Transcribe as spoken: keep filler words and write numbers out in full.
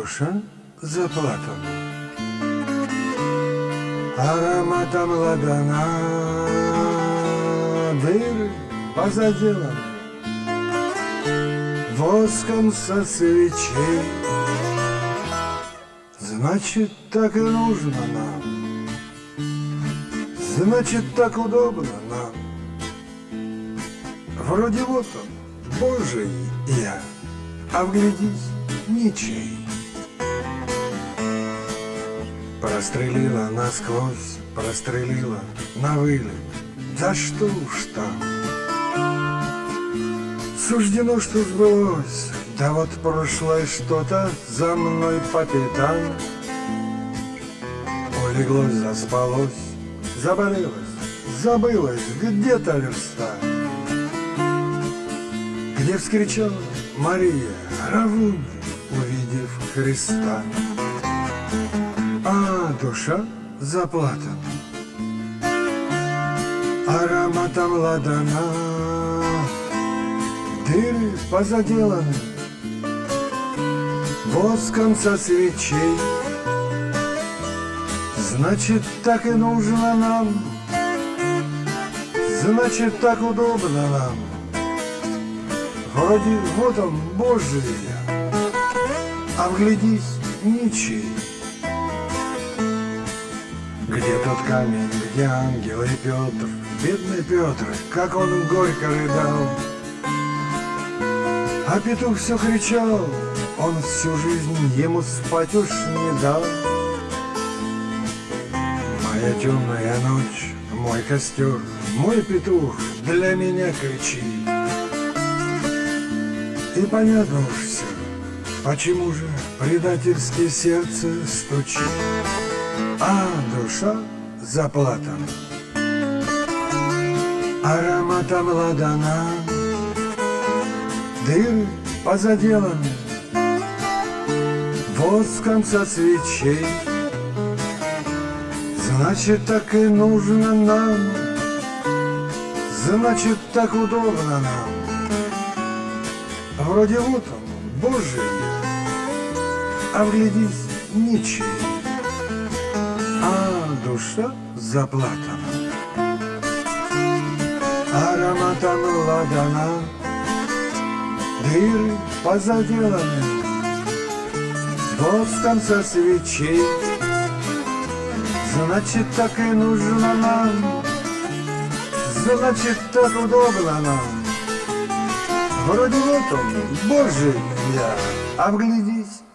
душа заплакана, ароматом ладана, дыры позаделаны, воском со свечей. Значит, так и нужно нам, значит, так удобно нам. Вроде вот он, Божий я, а вглядись, ничей. Прострелила насквозь, прострелила на вылет. Да что уж там. Суждено, что сбылось. Да вот прошлое что-то за мной по пятам. Улеглось, заспалось, заболелось, забылось где-то верста. Где вскричала Мария Равунь, увидев Христа. А душа заплатана, ароматом ладана, дыры позаделаны, воском со свечей. Значит, так и нужно нам, значит, так удобно нам. Вроде вот он, Божий я, а вглядись, ничей. Где тот камень, где ангел и Петр, бедный Петр, как он горько рыдал. А петух все кричал, он всю жизнь ему спать уж не дал. Моя темная ночь, мой костер, мой петух для меня кричит. И понятно уж все, почему же предательски сердце стучит, а душа заплатана, ароматом ладана, дыры позаделаны, воском со свечей. Значит, так и нужно нам, значит, так удобно нам. Вроде вот он, Божий я, а вглядись, ничей. А душа заплатана, ароматом ладана, дыры позаделаны, воском со свечей. Значит, так и нужно нам, значит, так удобно нам. Вроде вот он, Божий я, а вглядись,